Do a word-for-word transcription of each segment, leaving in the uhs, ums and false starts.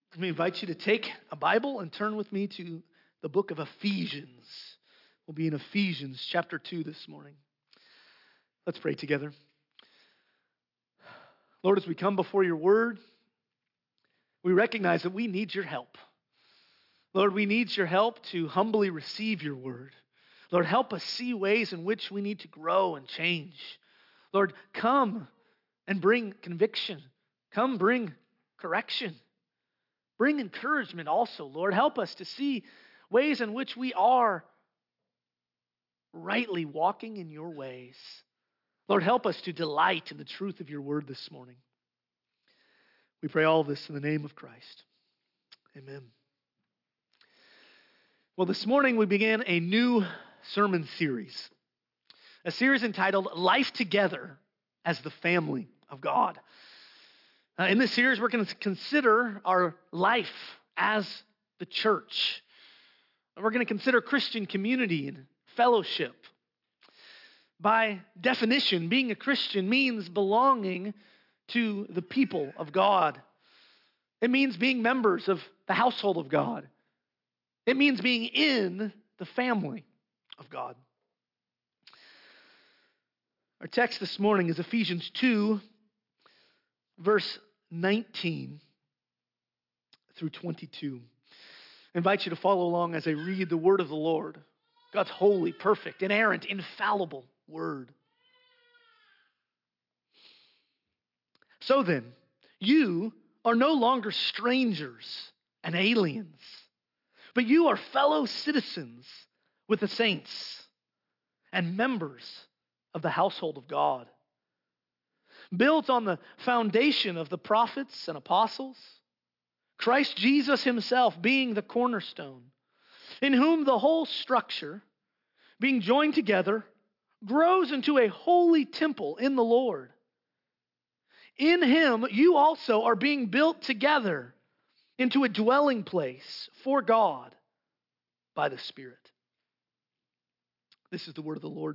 Let me invite you to take a Bible and turn with me to the book of Ephesians. We'll be in Ephesians chapter two this morning. Let's pray together. Lord, as we come before your word, we recognize that we need your help. Lord, we need your help to humbly receive your word. Lord, help us see ways in which we need to grow and change. Lord, come and bring conviction. Come bring correction. Bring encouragement also, Lord. Help us to see ways in which we are rightly walking in your ways. Lord, help us to delight in the truth of your word this morning. We pray all this in the name of Christ. Amen. Well, this morning we began a new sermon series, a series entitled Life Together as the Family of God. Uh, in this series, we're going to consider our life as the church. We're going to consider Christian community and fellowship. By definition, being a Christian means belonging to the people of God. It means being members of the household of God. It means being in the family of God. Our text this morning is Ephesians two, verse nineteen through twenty-two. I invite you to follow along as I read the word of the Lord, God's holy, perfect, inerrant, infallible word. So then, you are no longer strangers and aliens, but you are fellow citizens with the saints and members of the household of God, built on the foundation of the prophets and apostles, Christ Jesus himself being the cornerstone, in whom the whole structure, being joined together, grows into a holy temple in the Lord. In him you also are being built together into a dwelling place for God by the Spirit. This is the word of the Lord.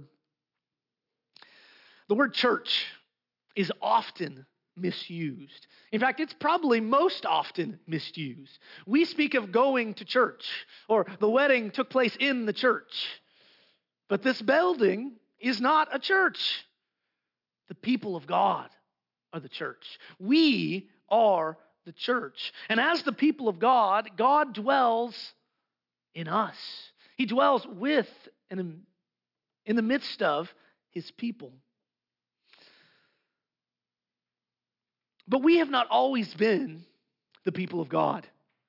The word church is often misused. In fact, it's probably most often misused. We speak of going to church, or the wedding took place in the church. But this building is not a church. The people of God are the church. We are the church. And as the people of God, God dwells in us. He dwells with and in the midst of his people. But we have not always been the people of God.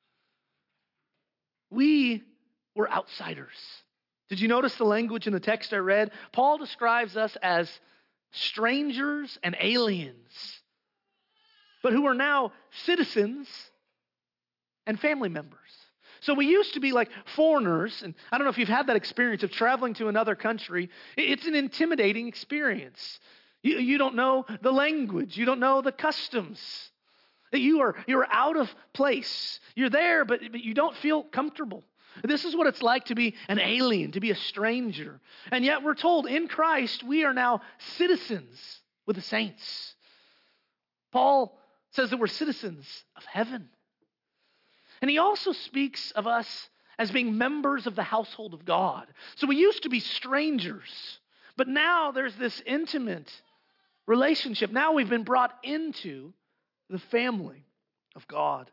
We were outsiders. Did you notice the language in the text I read? Paul describes us as strangers and aliens, but who are now citizens and family members. So we used to be like foreigners, and I don't know if you've had that experience of traveling to another country. It's an intimidating experience. You, you don't know the language. You don't know the customs. You are, you're out of place. You're there, but, but you don't feel comfortable. This is what it's like to be an alien, to be a stranger. And yet we're told in Christ we are now citizens with the saints. Paul says that we're citizens of heaven. And he also speaks of us as being members of the household of God. So we used to be strangers, but now there's this intimate relationship. Now we've been brought into the family of God.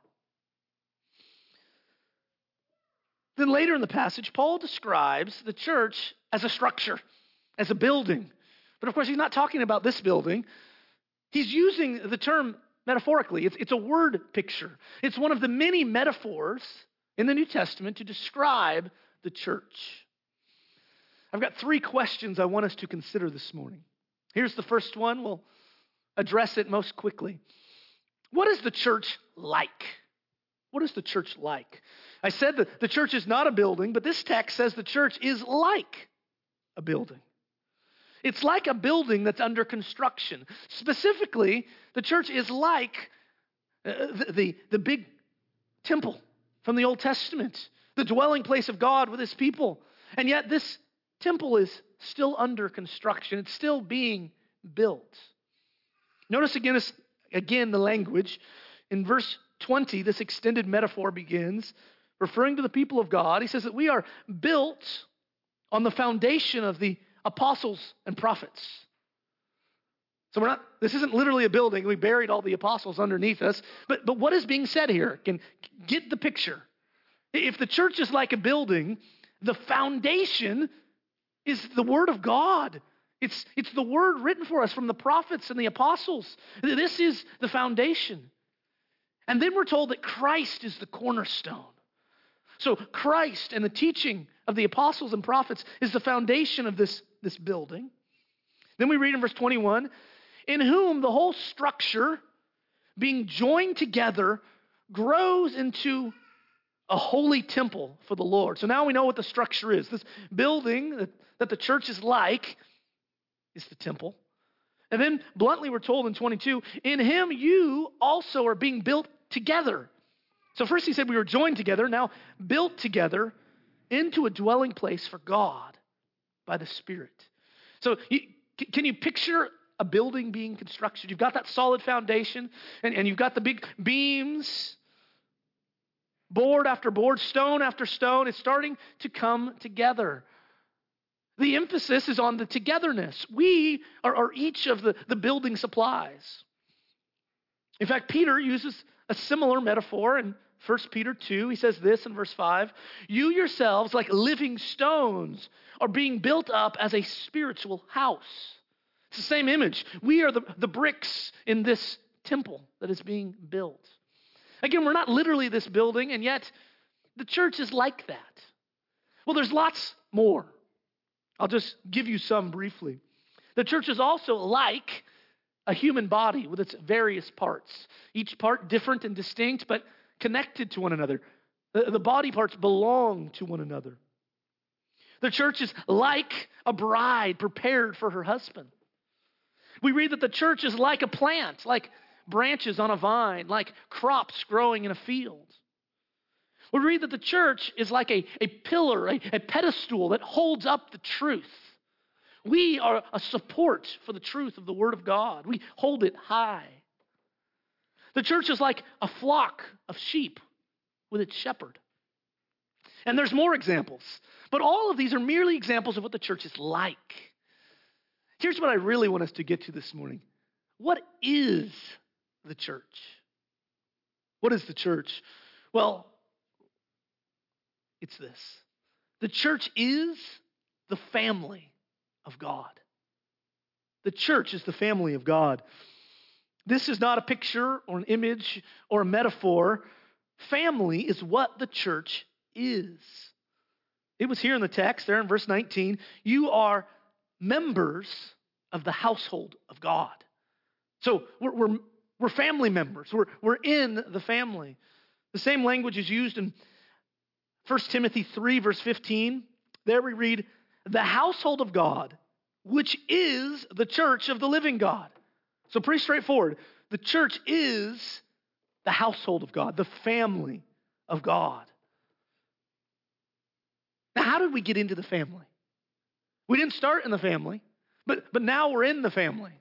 Then later in the passage, Paul describes the church as a structure, as a building. But of course, he's not talking about this building. He's using the term metaphorically. It's, it's a word picture. It's one of the many metaphors in the New Testament to describe the church. I've got three questions I want us to consider this morning. Here's the first one. We'll address it most quickly. What is the church like? What is the church like? I said that the church is not a building, but this text says the church is like a building. It's like a building that's under construction. Specifically, the church is like uh, the, the, the big temple from the Old Testament, the dwelling place of God with his people. And yet this temple is still under construction. It's still being built. Notice again, again the language. In verse twenty, this extended metaphor begins, referring to the people of God. He says that we are built on the foundation of the apostles and prophets. So we're not, this isn't literally a building. We buried all the apostles underneath us. But, but what is being said here? Can get the picture. If the church is like a building, the foundation is the Word of God. It's, it's the Word written for us from the prophets and the apostles. This is the foundation. And then we're told that Christ is the cornerstone. So Christ and the teaching of the apostles and prophets is the foundation of this, this building. Then we read in verse twenty-one, in whom the whole structure, being joined together, grows into a holy temple for the Lord. So now we know what the structure is. This building that, that the church is like is the temple. And then bluntly we're told in twenty-two, in him you also are being built together. So first he said we were joined together, now built together into a dwelling place for God by the Spirit. So you, can you picture a building being constructed? You've got that solid foundation, and, and you've got the big beams, board after board, stone after stone. It's starting to come together. The emphasis is on the togetherness. We are, are each of the, the building supplies. In fact, Peter uses a similar metaphor in First Peter two. He says this in verse five, you yourselves, like living stones, are being built up as a spiritual house. It's the same image. We are the, the bricks in this temple that is being built. Again, we're not literally this building, and yet the church is like that. Well, there's lots more. I'll just give you some briefly. The church is also like a human body with its various parts. Each part different and distinct, but connected to one another. The, the body parts belong to one another. The church is like a bride prepared for her husband. We read that the church is like a plant, like branches on a vine, like crops growing in a field. We read that the church is like a, a pillar, a, a pedestal that holds up the truth. We are a support for the truth of the Word of God. We hold it high. The church is like a flock of sheep with its shepherd. And there's more examples, but all of these are merely examples of what the church is like. Here's what I really want us to get to this morning. What is the church? What is the church? Well, it's this. The church is the family of God. The church is the family of God. This is not a picture or an image or a metaphor. Family is what the church is. It was here in the text, there in verse nineteen. You are members of the household of God. So we're, we're, we're family members. We're, we're in the family. The same language is used in First Timothy three, verse fifteen. There we read, the household of God, which is the church of the living God. So pretty straightforward. The church is the household of God, the family of God. Now, how did we get into the family? We didn't start in the family, but, but now we're in the family.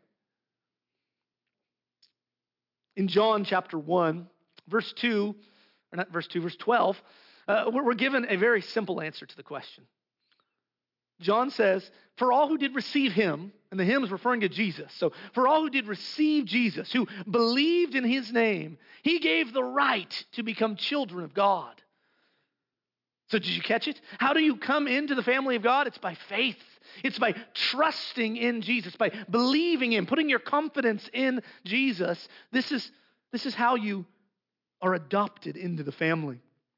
In John chapter one, verse two, or not verse two, verse twelve, uh, we're given a very simple answer to the question. John says, for all who did receive him, and the him is referring to Jesus. So for all who did receive Jesus, who believed in his name, he gave the right to become children of God. So did you catch it? How do you come into the family of God? It's by faith. It's by trusting in Jesus, by believing in, putting your confidence in Jesus. This is, this is how you are adopted into the family.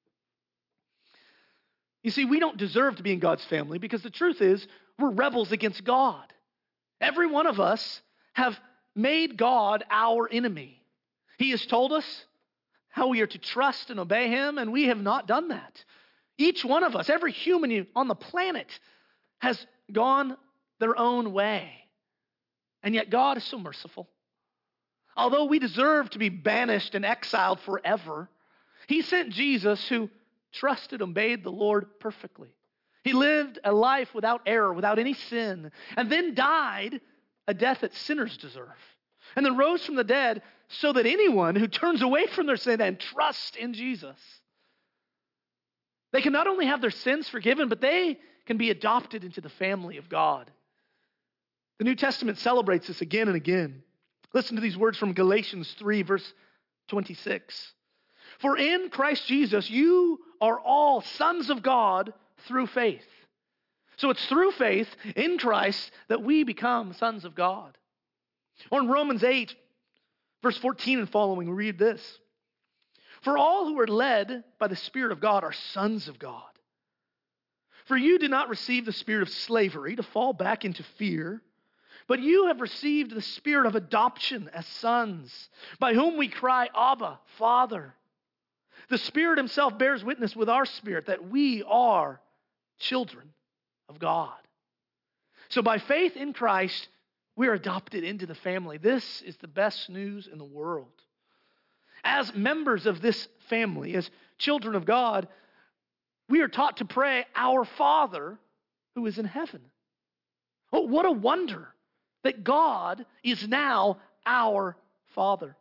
You see, we don't deserve to be in God's family because the truth is we're rebels against God. Every one of us have made God our enemy. He has told us how we are to trust and obey him, and we have not done that. Each one of us, every human on the planet has gone their own way. And yet God is so merciful. Although we deserve to be banished and exiled forever, he sent Jesus who trusted and obeyed the Lord perfectly. He lived a life without error, without any sin, and then died a death that sinners deserve. And then rose from the dead so that anyone who turns away from their sin and trusts in Jesus, they can not only have their sins forgiven, but they can be adopted into the family of God. The New Testament celebrates this again and again. Listen to these words from Galatians three, verse twenty-six. For in Christ Jesus, you are all sons of God through faith. So it's through faith in Christ that we become sons of God. Or in Romans eight, verse fourteen and following, we read this. For all who are led by the Spirit of God are sons of God. For you did not receive the spirit of slavery to fall back into fear, but you have received the spirit of adoption as sons, by whom we cry, Abba, Father. The Spirit himself bears witness with our spirit that we are children of God. So by faith in Christ, we are adopted into the family. This is the best news in the world. As members of this family, as children of God, we are taught to pray, Our Father who is in heaven. Oh, what a wonder that God is now our Father.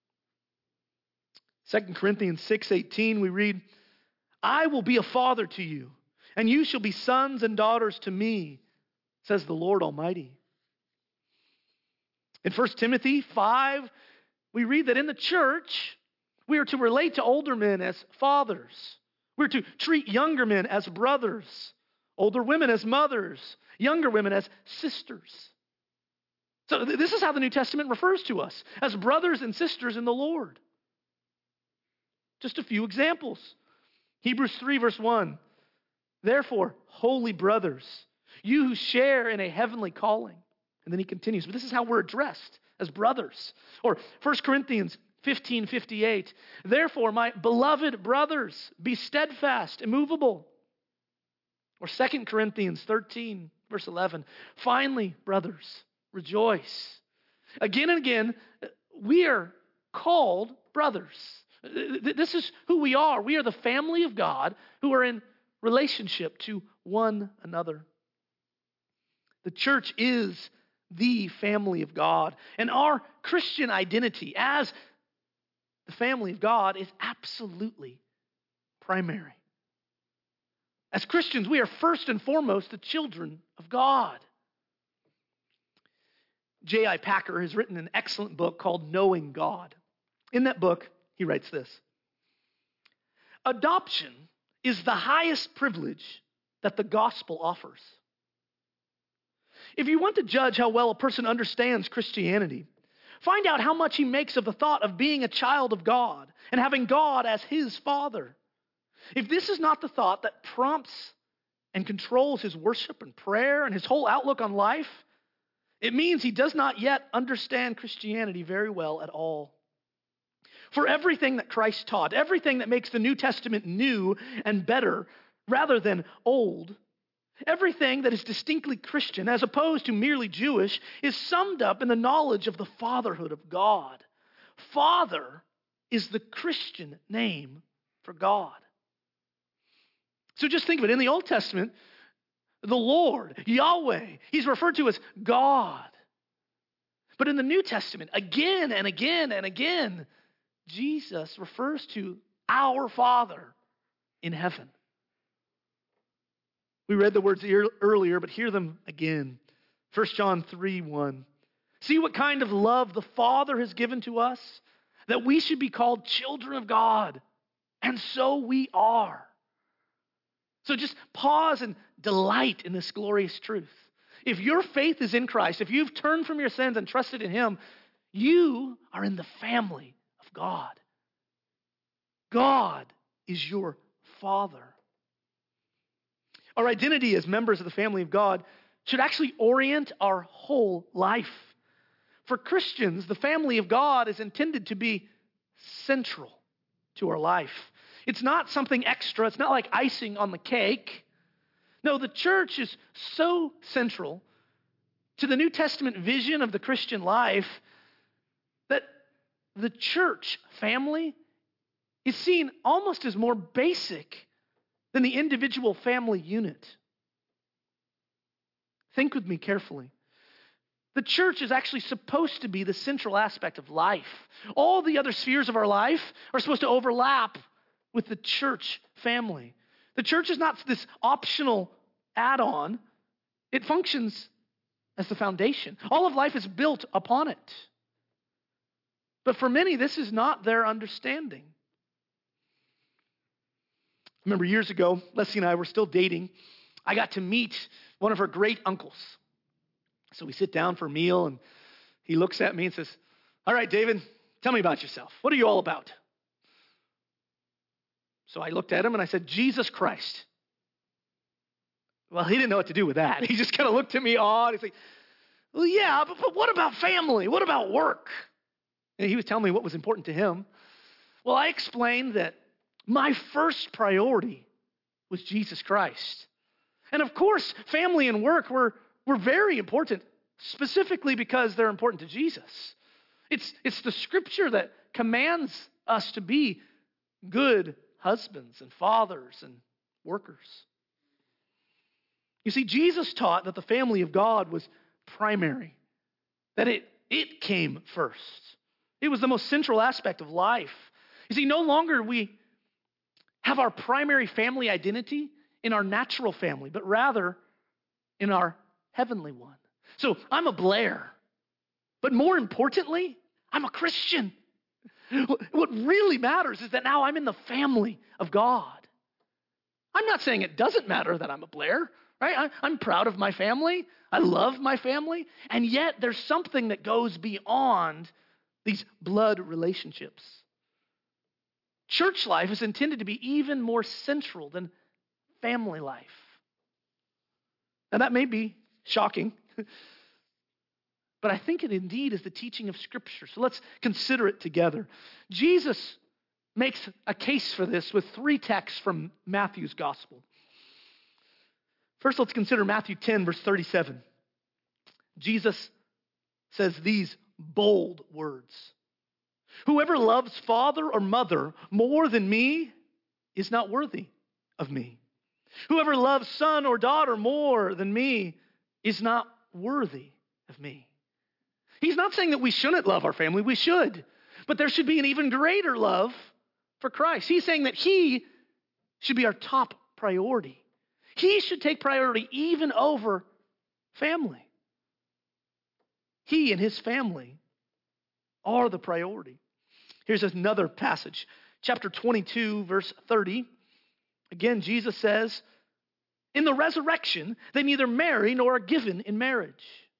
Second Corinthians six eighteen, we read, I will be a father to you, and you shall be sons and daughters to me, says the Lord Almighty. In First Timothy five, we read that in the church, we are to relate to older men as fathers. We're to treat younger men as brothers, older women as mothers, younger women as sisters. So th- this is how the New Testament refers to us, as brothers and sisters in the Lord. Just a few examples. Hebrews three, verse one. Therefore, holy brothers, you who share in a heavenly calling. And then he continues, but this is how we're addressed, as brothers. Or First Corinthians fifteen fifty-eight. Therefore, my beloved brothers, be steadfast, immovable. Or Second Corinthians thirteen, verse eleven. Finally, brothers, rejoice. Again and again, we are called brothers. This is who we are. We are the family of God who are in relationship to one another. The church is the family of God. And our Christian identity as the family of God is absolutely primary. As Christians, we are first and foremost the children of God. J I Packer has written an excellent book called Knowing God. In that book, he writes this. Adoption is the highest privilege that the gospel offers. If you want to judge how well a person understands Christianity, find out how much he makes of the thought of being a child of God and having God as his Father. If this is not the thought that prompts and controls his worship and prayer and his whole outlook on life, it means he does not yet understand Christianity very well at all. For everything that Christ taught, everything that makes the New Testament new and better rather than old, everything that is distinctly Christian as opposed to merely Jewish is summed up in the knowledge of the fatherhood of God. Father is the Christian name for God. So just think of it. In the Old Testament, the Lord, Yahweh, he's referred to as God. But in the New Testament, again and again and again, Jesus refers to our Father in heaven. We read the words earlier, but hear them again. First John three one. See what kind of love the Father has given to us, that we should be called children of God. And so we are. So just pause and delight in this glorious truth. If your faith is in Christ, if you've turned from your sins and trusted in Him, you are in the family of God. God is your Father. Our identity as members of the family of God should actually orient our whole life. For Christians, the family of God is intended to be central to our life. It's not something extra. It's not like icing on the cake. No, the church is so central to the New Testament vision of the Christian life that the church family is seen almost as more basic than the individual family unit. Think with me carefully. The church is actually supposed to be the central aspect of life. All the other spheres of our life are supposed to overlap with the church family. The church is not this optional add-on. It functions as the foundation. All of life is built upon it. But for many, this is not their understanding. I remember years ago, Leslie and I were still dating. I got to meet one of her great uncles. So we sit down for a meal, and he looks at me and says, "All right, David, tell me about yourself. What are you all about?" So I looked at him and I said, "Jesus Christ." Well, he didn't know what to do with that. He just kind of looked at me odd. He's like, "Well, yeah, but, but what about family? What about work?" And he was telling me what was important to him. Well, I explained that my first priority was Jesus Christ. And of course, family and work were, were very important, specifically because they're important to Jesus. It's, it's the scripture that commands us to be good husbands and fathers and workers. You see, Jesus taught that the family of God was primary, that it, it came first. It was the most central aspect of life. You see, no longer we have our primary family identity in our natural family, but rather in our heavenly one. So I'm a Blair, but more importantly, I'm a Christian. What really matters is that now I'm in the family of God. I'm not saying it doesn't matter that I'm a Blair, right? I'm proud of my family. I love my family. And yet there's something that goes beyond these blood relationships. Church life is intended to be even more central than family life. Now that may be shocking, but I think it indeed is the teaching of Scripture. So let's consider it together. Jesus makes a case for this with three texts from Matthew's gospel. First, let's consider Matthew ten, verse thirty-seven. Jesus says these bold words. "Whoever loves father or mother more than me is not worthy of me. Whoever loves son or daughter more than me is not worthy of me." He's not saying that we shouldn't love our family. We should. But there should be an even greater love for Christ. He's saying that he should be our top priority. He should take priority even over family. He and his family are the priority. Here's another passage. Chapter twenty-two, verse thirty. Again, Jesus says, "In the resurrection, they neither marry nor are given in marriage."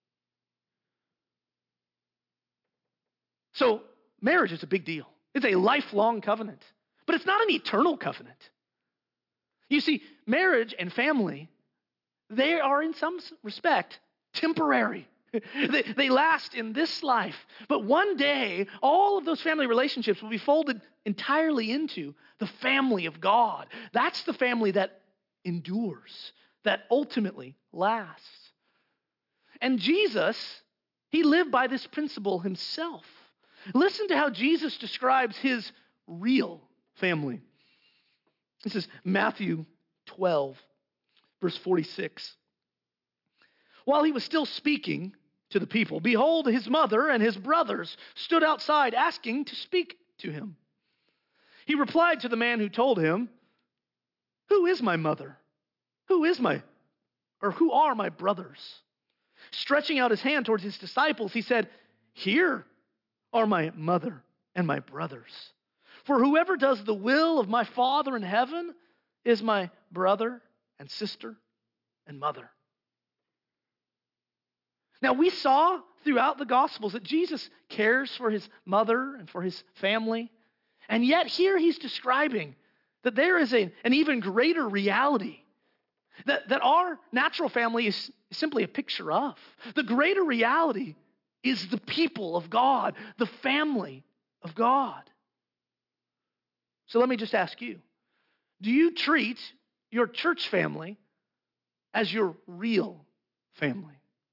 So, marriage is a big deal. It's a lifelong covenant. But it's not an eternal covenant. You see, marriage and family, they are in some respect temporary. They, they last in this life. But one day, all of those family relationships will be folded entirely into the family of God. That's the family that endures, that ultimately lasts. And Jesus, he lived by this principle himself. Listen to how Jesus describes his real family. This is Matthew twelve, verse forty-six. "While he was still speaking to the people, behold, his mother and his brothers stood outside asking to speak to him. He replied to the man who told him, 'Who is my mother? Who is my, or who are my brothers?' Stretching out his hand towards his disciples, he said, 'Here are my mother and my brothers. For whoever does the will of my Father in heaven is my brother and sister and mother.'" Now, we saw throughout the Gospels that Jesus cares for his mother and for his family. And yet here he's describing that there is a, an even greater reality that, that our natural family is simply a picture of. The greater reality is the people of God, the family of God. So let me just ask you, do you treat your church family as your real family?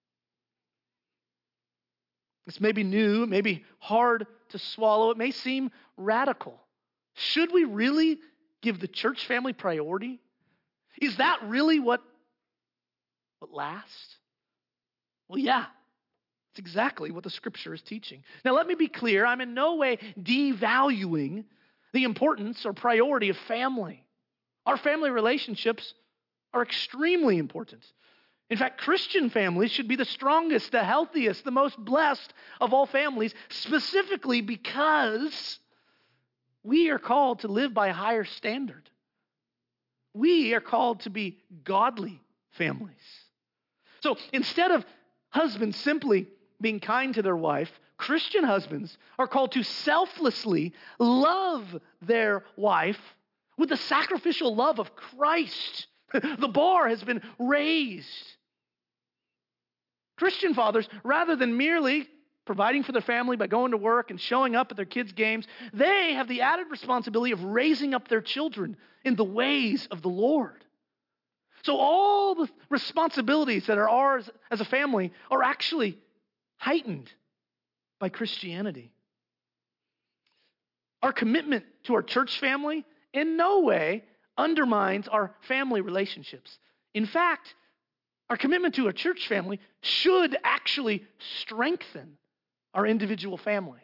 This may be new, it may be hard to swallow, it may seem radical. Should we really give the church family priority? Is that really what, what lasts? Well, yeah, It's exactly what the scripture is teaching. Now, let me be clear. I'm in no way devaluing the importance or priority of family. Our family relationships are extremely important. In fact, Christian families should be the strongest, the healthiest, the most blessed of all families, specifically because we are called to live by a higher standard. We are called to be godly families. So instead of husbands simply being kind to their wife, Christian husbands are called to selflessly love their wife with the sacrificial love of Christ. The bar has been raised. Christian fathers, rather than merely providing for their family by going to work and showing up at their kids' games, they have the added responsibility of raising up their children in the ways of the Lord. So all the responsibilities that are ours as a family are actually heightened by Christianity. Our commitment to our church family in no way undermines our family relationships. In fact, our commitment to a church family should actually strengthen our individual families.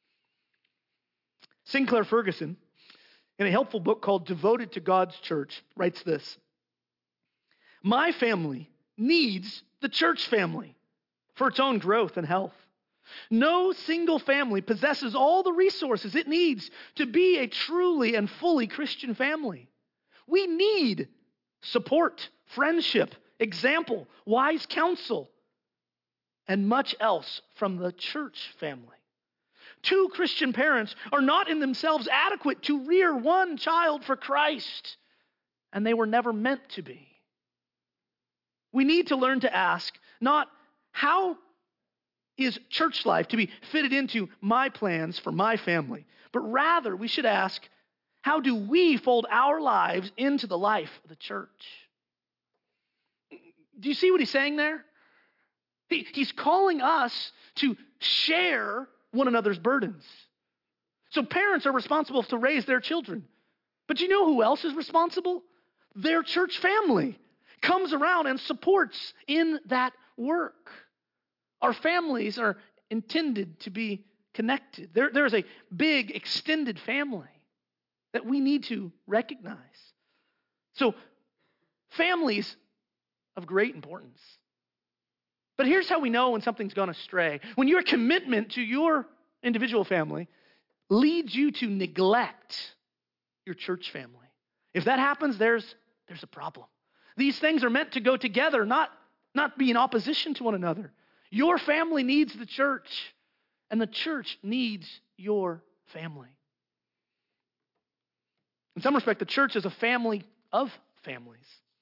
Sinclair Ferguson, in a helpful book called Devoted to God's Church, writes this: "My family needs the church family for its own growth and health. No single family possesses all the resources it needs to be a truly and fully Christian family. We need support, friendship, example, wise counsel, and much else from the church family. Two Christian parents are not in themselves adequate to rear one child for Christ, and they were never meant to be. We need to learn to ask, not how is church life to be fitted into my plans for my family, but rather we should ask, how do we fold our lives into the life of the church?" Do you see what he's saying there? He, he's calling us to share one another's burdens. So parents are responsible to raise their children. But you know who else is responsible? Their church family comes around and supports in that work. Our families are intended to be connected. There, there's a big extended family that we need to recognize. So families of great importance. But here's how we know when something's gone astray. When your commitment to your individual family leads you to neglect your church family. If that happens, there's, there's a problem. These things are meant to go together, not, not be in opposition to one another. Your family needs the church, and the church needs your family. In some respect, the church is a family of families.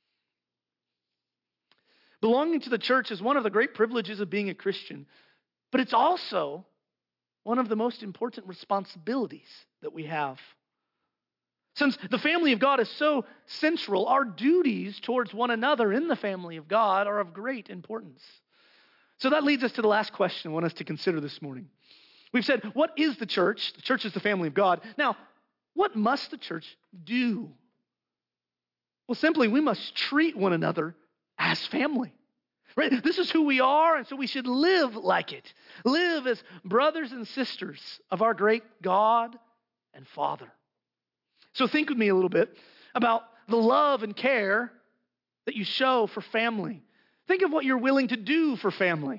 Belonging to the church is one of the great privileges of being a Christian, but it's also one of the most important responsibilities that we have. Since the family of God is so central, our duties towards one another in the family of God are of great importance. So that leads us to the last question I want us to consider this morning. We've said, what is the church? The church is the family of God. Now, what must the church do? Well, simply, we must treat one another as family. Right? This is who we are, and so we should live like it. Live as brothers and sisters of our great God and Father. So think with me a little bit about the love and care that you show for family. Think of what you're willing to do for family.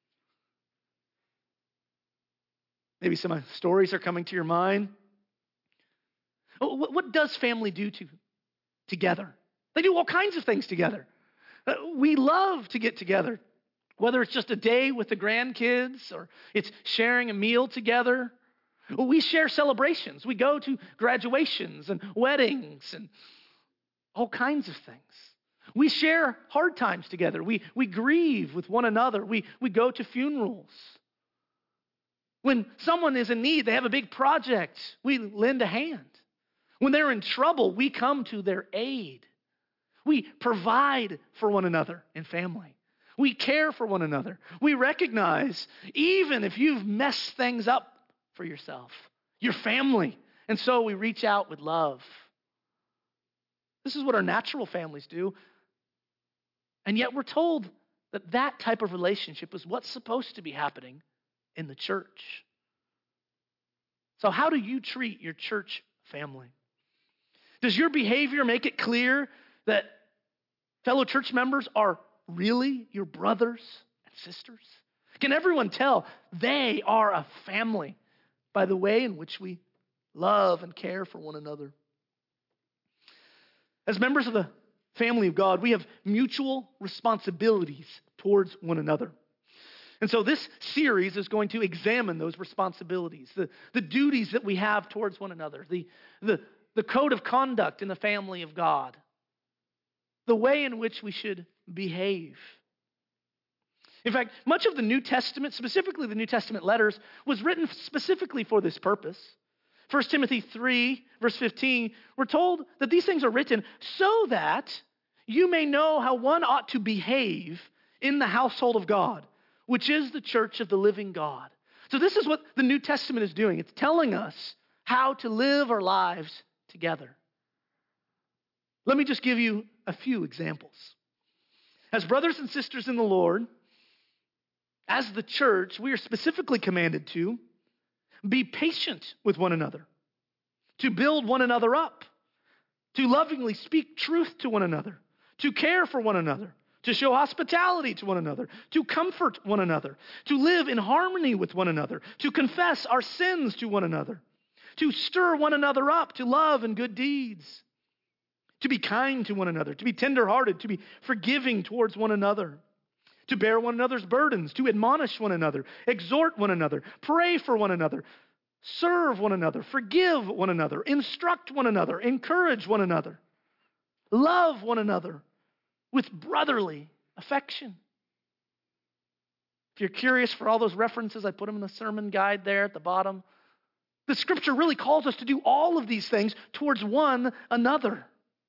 Maybe some stories are coming to your mind. What, what does family do to, together? They do all kinds of things together. We love to get together, whether it's just a day with the grandkids or it's sharing a meal together. We share celebrations. We go to graduations and weddings and all kinds of things. We share hard times together. We, we grieve with one another. We, we go to funerals. When someone is in need, they have a big project, we lend a hand. When they're in trouble, we come to their aid. We provide for one another in family. We care for one another. We recognize, even if you've messed things up for yourself, your family. And so we reach out with love. This is what our natural families do. And yet we're told that that type of relationship is what's supposed to be happening in the church. So how do you treat your church family? Does your behavior make it clear that fellow church members are really your brothers and sisters? Can everyone tell they are a family by the way in which we love and care for one another? As members of the family of God, we have mutual responsibilities towards one another. And so this series is going to examine those responsibilities, the, the duties that we have towards one another, the, the, the code of conduct in the family of God, the way in which we should behave. In fact, much of the New Testament, specifically the New Testament letters, was written specifically for this purpose. First Timothy three, verse fifteen, we're told that these things are written so that you may know how one ought to behave in the household of God, which is the church of the living God. So this is what the New Testament is doing. It's telling us how to live our lives together. Let me just give you a few examples. As brothers and sisters in the Lord, as the church, we are specifically commanded to be patient with one another, to build one another up, to lovingly speak truth to one another, to care for one another, to show hospitality to one another, to comfort one another, to live in harmony with one another, to confess our sins to one another, to stir one another up to love and good deeds, to be kind to one another, to be tenderhearted, to be forgiving towards one another, to bear one another's burdens, to admonish one another, exhort one another, pray for one another, serve one another, forgive one another, instruct one another, encourage one another, love one another with brotherly affection. If you're curious for all those references, I put them in the sermon guide there at the bottom. The scripture really calls us to do all of these things towards one another.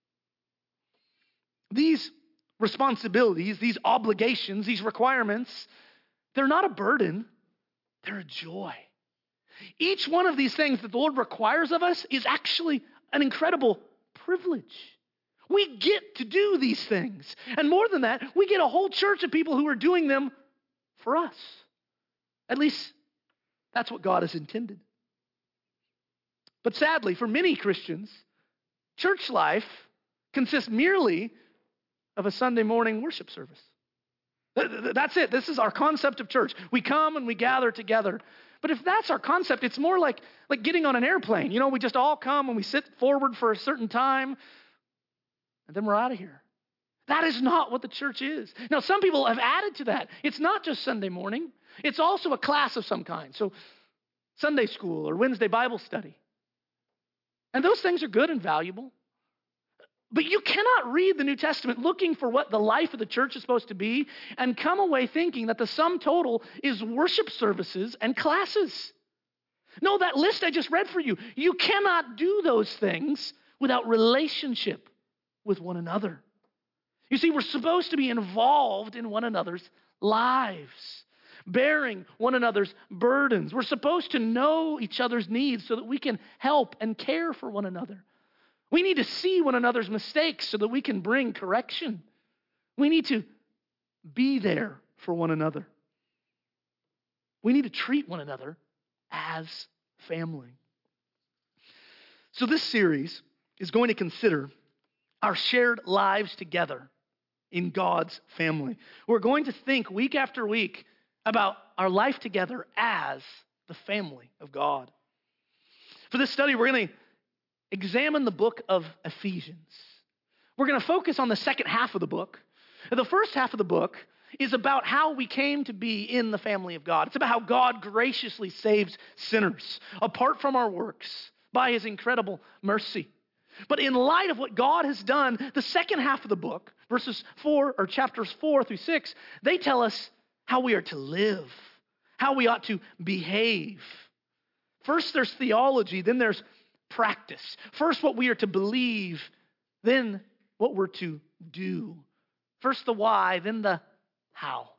These responsibilities, these obligations, these requirements, they're not a burden, they're a joy. Each one of these things that the Lord requires of us is actually an incredible privilege. We get to do these things. And more than that, we get a whole church of people who are doing them for us. At least, that's what God has intended. But sadly, for many Christians, church life consists merely of a Sunday morning worship service. That's it. This is our concept of church. We come and we gather together. But if that's our concept, it's more like, like getting on an airplane. You know, we just all come and we sit forward for a certain time, and then we're out of here. That is not what the church is. Now, some people have added to that. It's not just Sunday morning. It's also a class of some kind. So Sunday school or Wednesday Bible study. And those things are good and valuable. But you cannot read the New Testament looking for what the life of the church is supposed to be and come away thinking that the sum total is worship services and classes. No, that list I just read for you, you cannot do those things without relationship with one another. You see, we're supposed to be involved in one another's lives, bearing one another's burdens. We're supposed to know each other's needs so that we can help and care for one another. We need to see one another's mistakes so that we can bring correction. We need to be there for one another. We need to treat one another as family. So this series is going to consider our shared lives together in God's family. We're going to think week after week about our life together as the family of God. For this study, we're going to examine the book of Ephesians. We're going to focus on the second half of the book. The first half of the book is about how we came to be in the family of God. It's about how God graciously saves sinners apart from our works by his incredible mercy. But in light of what God has done, the second half of the book, verses four or chapters four through six, they tell us how we are to live, how we ought to behave. First there's theology, then there's practice. First, what we are to believe, then what we're to do. First the why, then the how.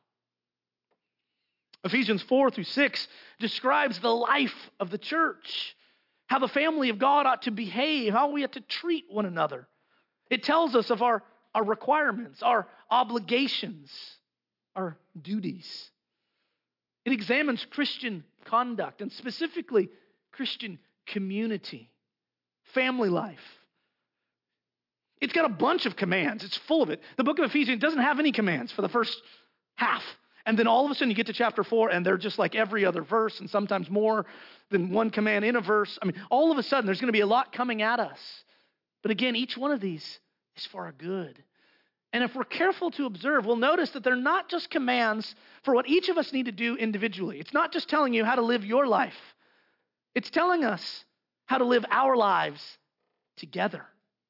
Ephesians four through six describes the life of the church, how the family of God ought to behave, how we ought to treat one another. It tells us of our, our requirements, our obligations. our duties. It examines Christian conduct and specifically Christian community, family life. It's got a bunch of commands. It's full of it. The book of Ephesians doesn't have any commands for the first half. And then all of a sudden you get to chapter four and they're just like every other verse and sometimes more than one command in a verse. I mean, all of a sudden there's going to be a lot coming at us. But again, each one of these is for our good. And if we're careful to observe, we'll notice that they're not just commands for what each of us need to do individually. It's not just telling you how to live your life. It's telling us how to live our lives together.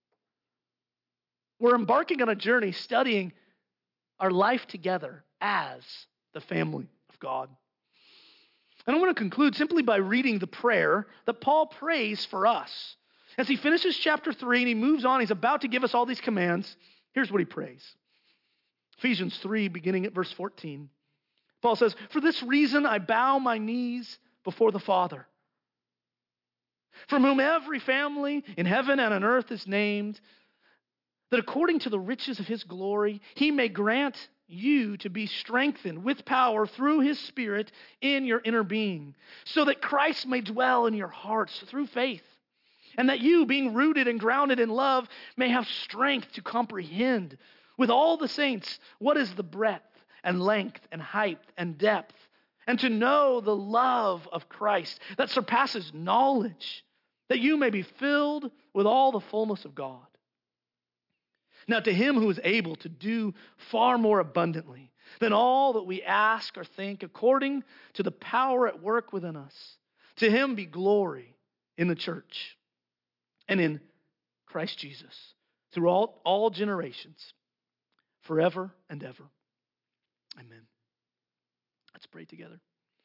We're embarking on a journey studying our life together as the family of God. And I want to conclude simply by reading the prayer that Paul prays for us. As he finishes chapter three and he moves on, he's about to give us all these commands. Here's what he prays. Ephesians three, beginning at verse fourteen. Paul says, "For this reason I bow my knees before the Father, from whom every family in heaven and on earth is named, that according to the riches of his glory, he may grant you to be strengthened with power through his Spirit in your inner being, so that Christ may dwell in your hearts through faith, and that you, being rooted and grounded in love, may have strength to comprehend with all the saints what is the breadth and length and height and depth, and to know the love of Christ that surpasses knowledge, that you may be filled with all the fullness of God. Now to him who is able to do far more abundantly than all that we ask or think, according to the power at work within us, to him be glory in the church and in Christ Jesus through all, all generations, forever and ever. Amen." Let's pray together.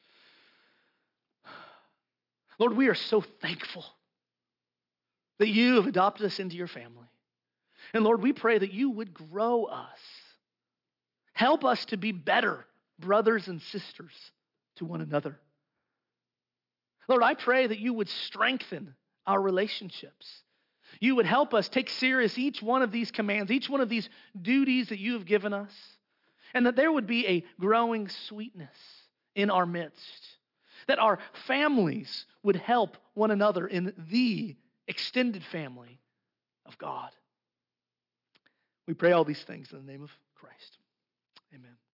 Lord, we are so thankful that you have adopted us into your family. And Lord, we pray that you would grow us. Help us to be better brothers and sisters to one another. Lord, I pray that you would strengthen our relationships. You would help us take serious each one of these commands, each one of these duties that you have given us, and that there would be a growing sweetness in our midst, that our families would help one another in the extended family of God. We pray all these things in the name of Christ. Amen.